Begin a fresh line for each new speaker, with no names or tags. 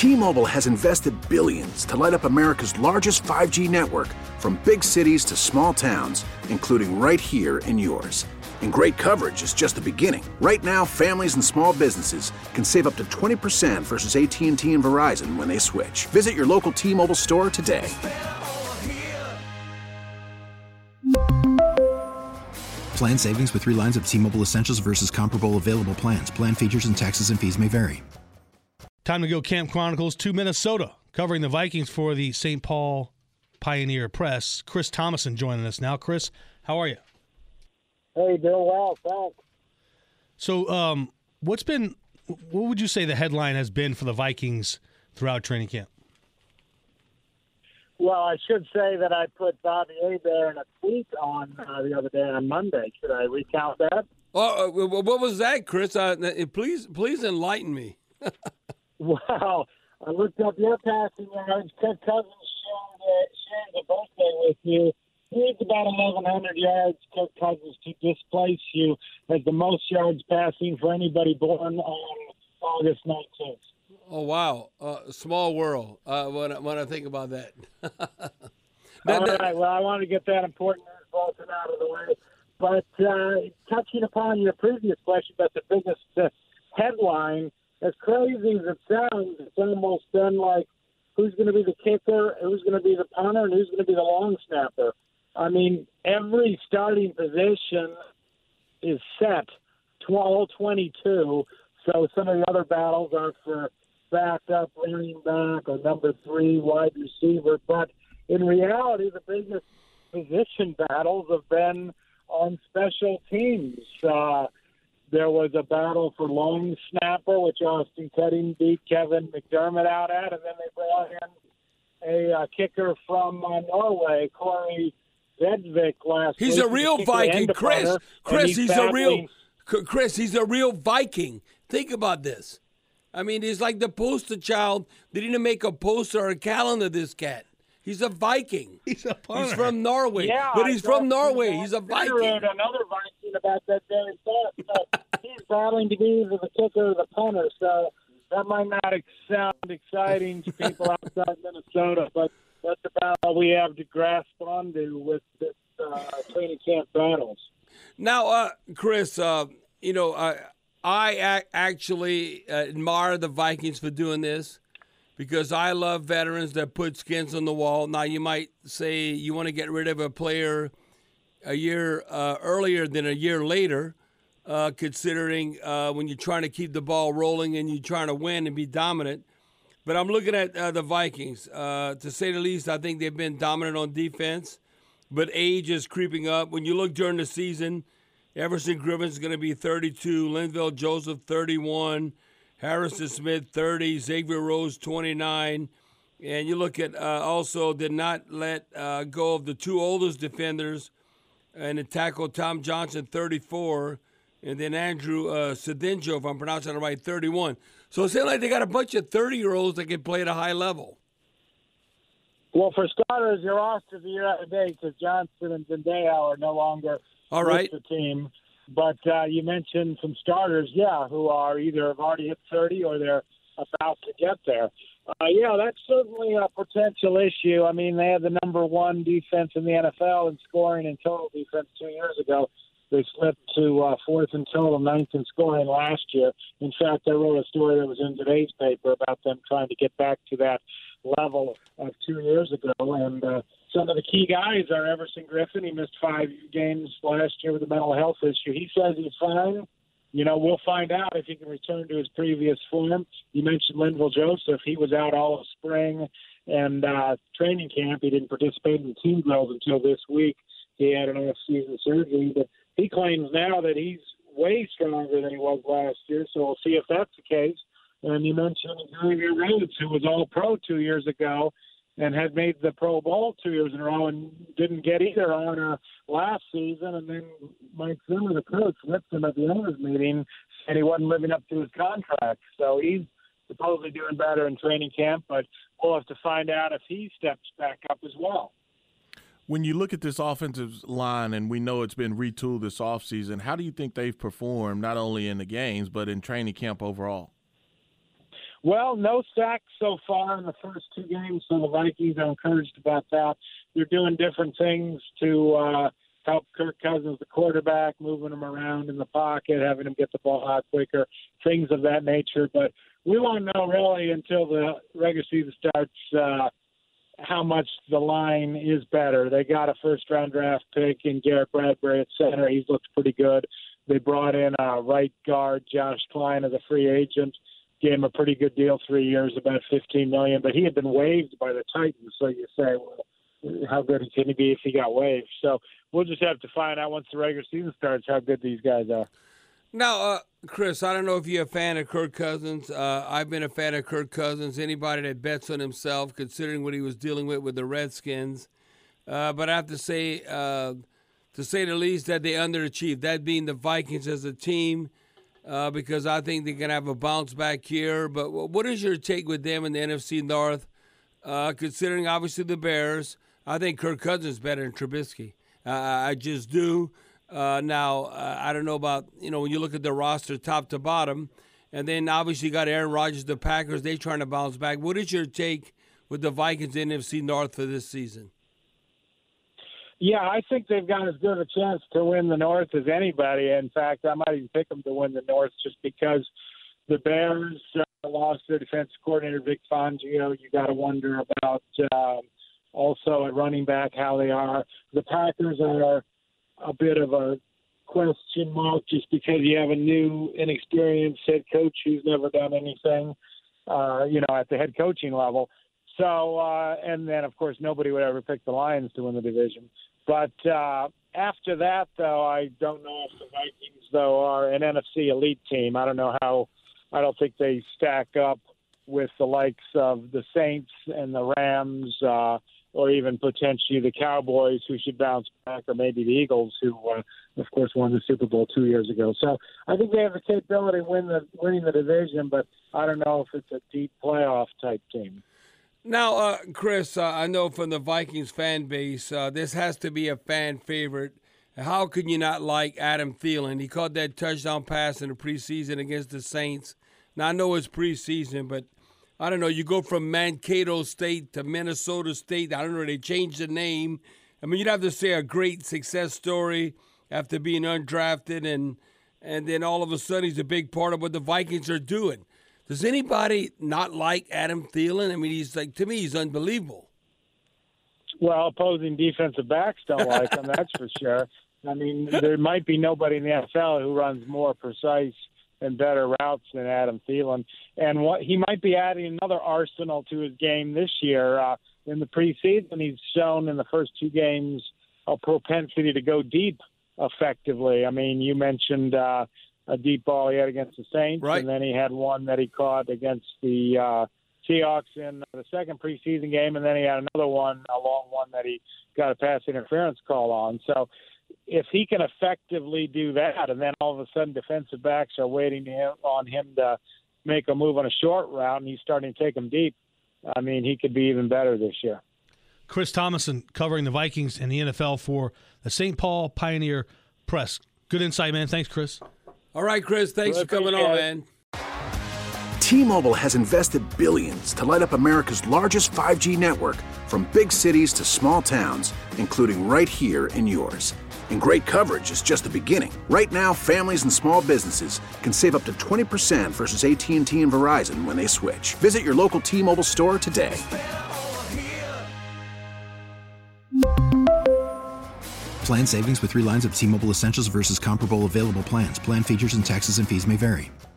T-Mobile has invested billions to light up America's largest 5G network, from big cities to small towns, including right here in yours. And great coverage is just the beginning. Right now, families and small businesses can save up to 20% versus AT&T and Verizon when they switch. Visit your local T-Mobile store today.
Plan savings with 3 lines of T-Mobile Essentials versus comparable available plans. Plan features and taxes and fees may vary.
Time to go Camp Chronicles to Minnesota, covering the Vikings for the St. Paul Pioneer Press. Chris Thomason joining us now. Chris, how are you?
Hey, doing well, thanks.
So what would you say the headline has been for the Vikings throughout training camp?
Well, I should say that I put Bobby Hebert in a tweet on the other day on Monday. Should I recount that?
What was that, Chris? Please enlighten me.
Well, I looked up your passing yards. Kirk Cousins shared the birthday with you. He's about 1,100 yards, Kirk Cousins, to displace you as the most yards passing for anybody born on August 19th.
Oh, wow. Small world when I think about that.
All right. Well, I want to get that important news bulletin out of the way. But touching upon your previous question about the biggest headline, as crazy as it sounds, it's almost been like who's going to be the kicker, who's going to be the punter, and who's going to be the long snapper. I mean, every starting position is set, all 22. So some of the other battles are for backup, running back, or number 3 wide receiver. But in reality, the biggest position battles have been on special teams. There was a battle for long snapper, which Austin Cutting beat Kevin McDermott out at, and then they brought in a kicker from Norway, Corey Vedvik, last week.
He's a real Viking, Chris. He's a real Viking. Think about this. I mean, he's like the poster child. They didn't make a poster or a calendar, this cat. He's a Viking.
He's a punter.
He's from Norway.
Yeah,
but he's from Norway. He's a Viking.
Another Viking about that very thought. So he's battling to be either the kicker or the punter. So that might not sound exciting to people outside Minnesota, but that's about all we have to grasp onto with this training camp battles.
Now, Chris, I actually admire the Vikings for doing this because I love veterans that put skins on the wall. Now, you might say you want to get rid of a player a year earlier than a year later, considering when you're trying to keep the ball rolling and you're trying to win and be dominant. But I'm looking at the Vikings. To say the least, I think they've been dominant on defense, but age is creeping up. When you look during the season, Everson Griffin's going to be 32, Linval Joseph 31, Harrison Smith 30, Xavier Rose 29. And you look at also did not let go of the 2 oldest defenders, and the tackle Tom Johnson 34, and then Andrew Cedinjo, if I'm pronouncing it right, 31. So it seems like they got a bunch of 30-year-olds that can play at a high level.
Well, for starters, your rosters are year out of date because Johnson and Zendaya are no longer with the team. But you mentioned some starters, who are either have already hit 30 or they're about to get there. That's certainly a potential issue. I mean, they had the number 1 defense in the NFL in scoring and total defense 2 years ago. They slipped to 4th in total, 9th in scoring last year. In fact, I wrote a story that was in today's paper about them trying to get back to that level of 2 years ago. And some of the key guys are Everson Griffin. He missed 5 games last year with a mental health issue. He says he's fine. We'll find out if he can return to his previous form. You mentioned Linval Joseph. He was out all of spring and training camp. He didn't participate in team drills until this week. He had an off-season surgery, but he claims now that he's way stronger than he was last year, so we'll see if that's the case. And you mentioned Xavier Rhodes, who was All-Pro 2 years ago and had made the Pro Bowl 2 years in a row and didn't get either honor last season. And then Mike Zimmer, the coach, ripped him at the owners' meeting, and he wasn't living up to his contract. So he's supposedly doing better in training camp, but we'll have to find out if he steps back up as well.
When you look at this offensive line, and we know it's been retooled this offseason, how do you think they've performed not only in the games but in training camp overall?
Well, no sacks so far in the first two games, so the Vikings are encouraged about that. They're doing different things to help Kirk Cousins, the quarterback, moving him around in the pocket, having him get the ball out quicker, things of that nature. But we won't know really until the regular season starts how much the line is better. They got a first-round draft pick in Garrett Bradbury at center. He's looked pretty good. They brought in right guard Josh Klein as a free agent. Gave him a pretty good deal, 3 years, about $15 million. But he had been waived by the Titans, so you say, well, how good can he be if he got waived? So we'll just have to find out once the regular season starts how good these guys are.
Now, Chris, I don't know if you're a fan of Kirk Cousins. I've been a fan of Kirk Cousins. Anybody that bets on himself, considering what he was dealing with the Redskins. But I have to say the least, that they underachieved, that being the Vikings as a team, because I think they're going to have a bounce back here. But what is your take with them in the NFC North, considering obviously the Bears? I think Kirk Cousins is better than Trubisky. I just do. Now, I don't know about, when you look at the roster top to bottom, and then obviously you got Aaron Rodgers, the Packers, they're trying to bounce back. What is your take with the Vikings NFC North for this season?
Yeah, I think they've got as good a chance to win the North as anybody. In fact, I might even pick them to win the North just because the Bears lost their defensive coordinator, Vic Fangio. You got to wonder about also at running back how they are. The Packers are a bit of a question mark just because you have a new, inexperienced head coach who's never done anything, at the head coaching level. So, and then, of course, nobody would ever pick the Lions to win the division. But after that, though, I don't know if the Vikings, though, are an NFC elite team. I don't think they stack up with the likes of the Saints and the Rams, or even potentially the Cowboys, who should bounce back, or maybe the Eagles, who, of course, won the Super Bowl 2 years ago. So I think they have the capability of winning the division, but I don't know if it's a deep playoff-type team.
Now, Chris, I know from the Vikings fan base, this has to be a fan favorite. How can you not like Adam Thielen? He caught that touchdown pass in the preseason against the Saints. Now, I know it's preseason, but I don't know, you go from Mankato State to Minnesota State. I don't know, they changed the name. I mean, you'd have to say a great success story after being undrafted, and then all of a sudden he's a big part of what the Vikings are doing. Does anybody not like Adam Thielen? I mean, to me, he's unbelievable.
Well, opposing defensive backs don't like him, that's for sure. I mean, there might be nobody in the NFL who runs more precise and better routes than Adam Thielen. And he might be adding another arsenal to his game this year. In the preseason, he's shown in the first two games a propensity to go deep effectively. I mean, you mentioned a deep ball he had against the Saints, right, and then he had one that he caught against the Seahawks in the second preseason game, and then he had another one, a long one, that he got a pass interference call on. So if he can effectively do that, and then all of a sudden defensive backs are waiting on him to make a move on a short route, and he's starting to take them deep, I mean, he could be even better this year.
Chris Thomason covering the Vikings and the NFL for the St. Paul Pioneer Press. Good insight, man. Thanks, Chris.
All right, Chris. Thanks for coming on, man.
T-Mobile has invested billions to light up America's largest 5G network, from big cities to small towns, including right here in yours. And great coverage is just the beginning. Right now, families and small businesses can save up to 20% versus AT&T and Verizon when they switch. Visit your local T-Mobile store today.
Plan savings with 3 lines of T-Mobile Essentials versus comparable available plans. Plan features and taxes and fees may vary.